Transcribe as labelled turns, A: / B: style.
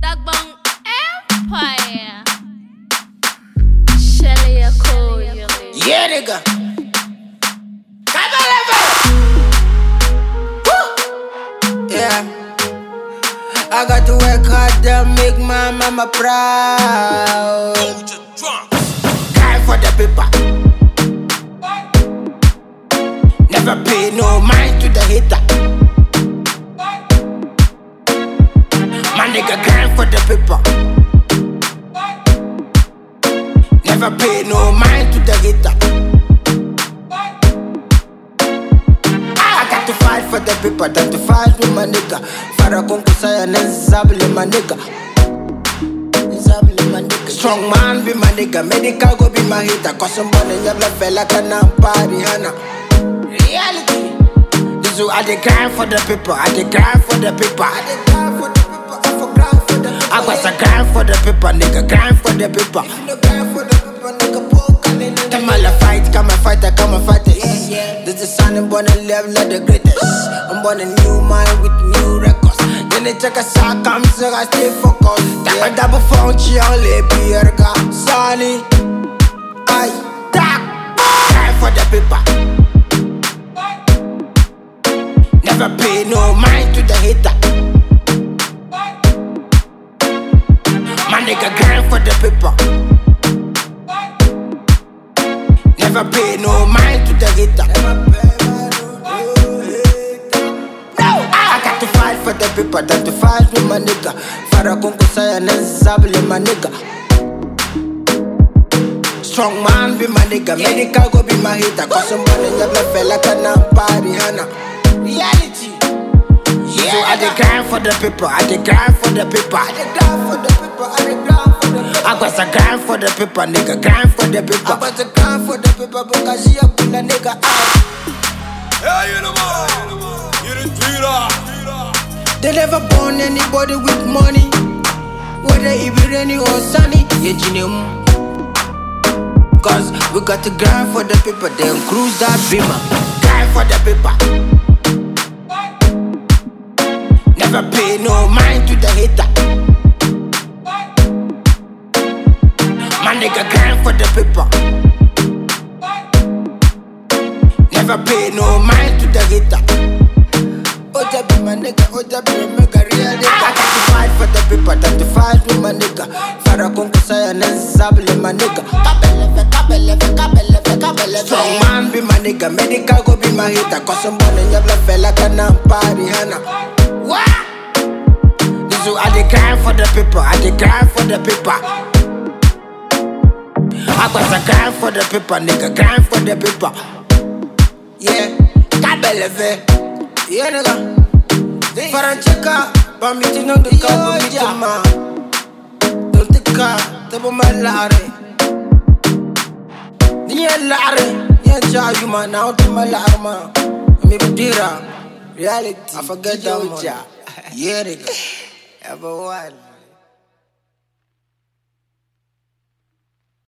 A: Backbone Empire. Shelly Akoya.
B: Yeah, nigga. Yeah. I got to work hard to make my mama proud. Grind for the paper. Never pay no mind to the hater. My nigga grind for the paper. Never pay no mind to the hater. I got to fight for the paper, than to fight with my nigga. Fara konkusaya nenzabile my nigga. Strong man be my nigga, medical go be my hater. Cause somebody never fella kana party hana. Reality. This is I dey grind for the paper, I dey grind for the paper. I dey grind for the paper, I for grind for the paper. I got to grind for the paper, nigga, grind for the paper. If you no grind for the paper, nigga, poke on it. Come on, fight, come and fight, come and fight it. This is son, I'm born and live like the greatest. I'm born a new mind with new records. Then they check a sack, I'm so I stay focused. Yeah. Double phone, she only be her car. Sonny, I tap. Grind for the paper. Never pay no mind to the hater. My nigga grind for the paper. Never pay no mind to the hater. I got to fight for the paper, than to fight with my nigga. Fara konkusaya nenzabile my nigga. Strong man be my nigga, medical go be my hater. Cause somebody never fella kana party hana. Reality. Yeah, so I dey grind for the paper, I dey grind for the paper. I dey grind for the paper, I dey grind for the paper. I got to grind for the paper, nigga, grind for the paper. I got to grind for the paper because she a cool nigga.
C: Yeah, you know man, you the thriller.
B: They never born anybody with money, whether it be rainy or sunny. Yeah, Genium. Cause we got to grind for the paper, then cruise that beamer. Grind for the paper. Never pay no mind to the hater. My nigga grind for the paper. Never pay no mind to the hater. Oja be my nigga, Oja be my mega real nigga. I got to fight for the paper, than to fight with my nigga. Fara konkusaya nenzabile my nigga. Strong man be my nigga, medical go be my hater. Cause somebody never fella kana party hana. This is I dey grind for the paper, I dey grind for the paper. I got to grind for the paper, nigga, grind for the paper. Yeah, kabeleve. Yeah, nigga. Farancheka, bambiti no de kabu mituma. Don't take car, tabo malare. Niya lare, niya cha yuma now to malarma. Me budira, reality. I forget that one. Yeah, nigga. Ever one.